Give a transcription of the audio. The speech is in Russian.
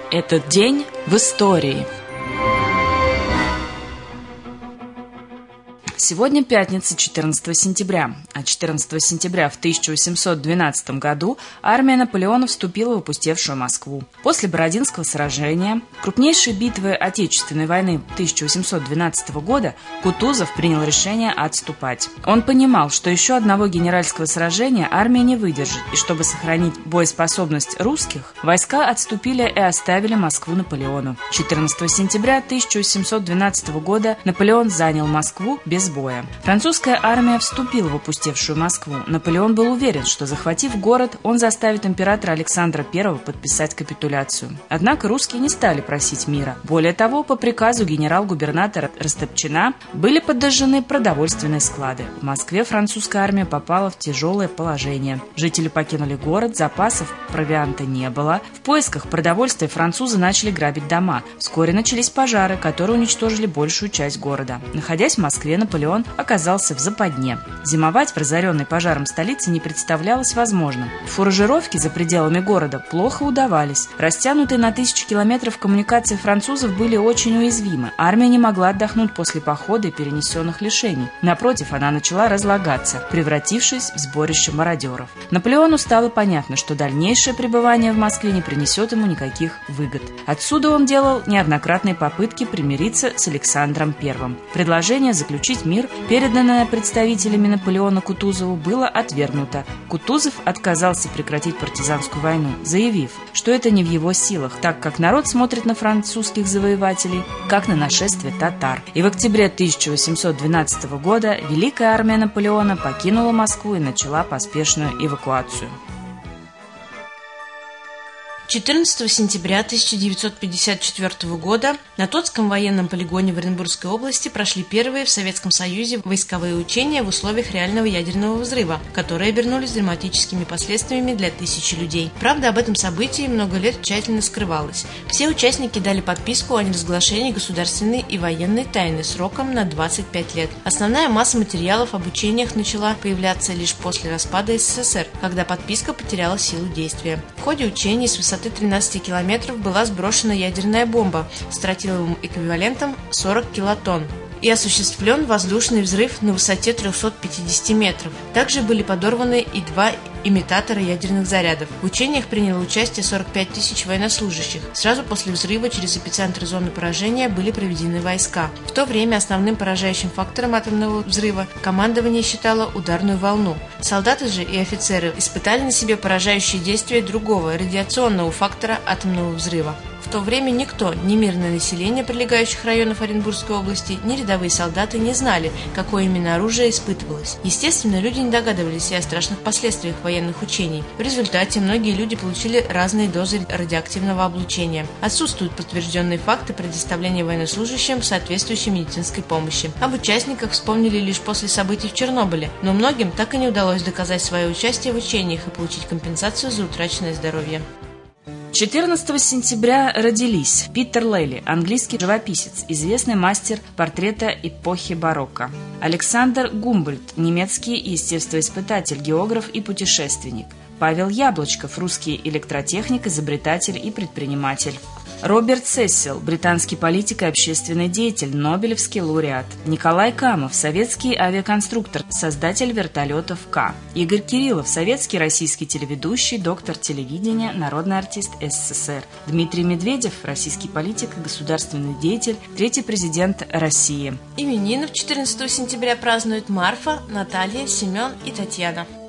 Этот день в истории. Сегодня пятница, 14 сентября. А 14 сентября в 1812 году армия Наполеона вступила в опустевшую Москву. После Бородинского сражения, крупнейшей битвы Отечественной войны 1812 года, Кутузов принял решение отступать. Он понимал, что еще одного генеральского сражения армия не выдержит, и чтобы сохранить боеспособность русских, войска отступили и оставили Москву Наполеону. 14 сентября 1812 года Наполеон занял Москву без боя. Французская армия вступила в опустевшую Москву. Наполеон был уверен, что, захватив город, он заставит императора Александра I подписать капитуляцию. Однако русские не стали просить мира. Более того, по приказу генерал-губернатора Растопчина были подожжены продовольственные склады. В Москве французская армия попала в тяжелое положение. Жители покинули город, запасов провианта не было. В поисках продовольствия французы начали грабить дома. Вскоре начались пожары, которые уничтожили большую часть города. Находясь в Москве, Наполеон оказался в западне. Зимовать в разоренной пожаром столице не представлялось возможным. Фуражировки за пределами города плохо удавались. Растянутые на тысячи километров коммуникации французов были очень уязвимы. Армия не могла отдохнуть после похода и перенесенных лишений. Напротив, она начала разлагаться, превратившись в сборище мародеров. Наполеону стало понятно, что дальнейшее пребывание в Москве не принесет ему никаких выгод. Отсюда он делал неоднократные попытки примириться с Александром I. Предложение заключить мир, переданное представителями Наполеона Кутузову, было отвергнуто. Кутузов отказался прекратить партизанскую войну, заявив, что это не в его силах, так как народ смотрит на французских завоевателей, как на нашествие татар. И в октябре 1812 года Великая армия Наполеона покинула Москву и начала поспешную эвакуацию. 14 сентября 1954 года на Тотском военном полигоне в Оренбургской области прошли первые в Советском Союзе войсковые учения в условиях реального ядерного взрыва, которые обернулись драматическими последствиями для тысячи людей. Правда, об этом событии много лет тщательно скрывалось. Все участники дали подписку о неразглашении государственной и военной тайны сроком на 25 лет. Основная масса материалов об учениях начала появляться лишь после распада СССР, когда подписка потеряла силу действия. В ходе учений с высоты 13 километров была сброшена ядерная бомба с тротиловым эквивалентом 40 килотонн и осуществлен воздушный взрыв на высоте 350 метров. Также были подорваны и два имитатора ядерных зарядов. В учениях приняло участие 45 тысяч военнослужащих. Сразу после взрыва через эпицентр зоны поражения были проведены войска. В то время основным поражающим фактором атомного взрыва командование считало ударную волну. Солдаты же и офицеры испытали на себе поражающие действия другого, радиационного фактора атомного взрыва. В то время никто, ни мирное население прилегающих районов Оренбургской области, ни рядовые солдаты не знали, какое именно оружие испытывалось. Естественно, люди не догадывались и о страшных последствиях военных учений. В результате многие люди получили разные дозы радиоактивного облучения. Отсутствуют подтвержденные факты предоставления военнослужащим соответствующей медицинской помощи. Об участниках вспомнили лишь после событий в Чернобыле, но многим так и не удалось доказать свое участие в учениях и получить компенсацию за утраченное здоровье. 14 сентября родились Питер Лейли, английский живописец, известный мастер портрета эпохи барокко. Александр Гумбольдт, немецкий естествоиспытатель, географ и путешественник. Павел Яблочков, русский электротехник, изобретатель и предприниматель. Роберт Сесил, британский политик и общественный деятель, нобелевский лауреат. Николай Камов, советский авиаконструктор, создатель вертолетов К. Игорь Кириллов, советский российский телеведущий, доктор телевидения, народный артист СССР. Дмитрий Медведев, российский политик и государственный деятель, третий президент России. Именины 14 сентября празднуют Марфа, Наталья, Семен и Татьяна.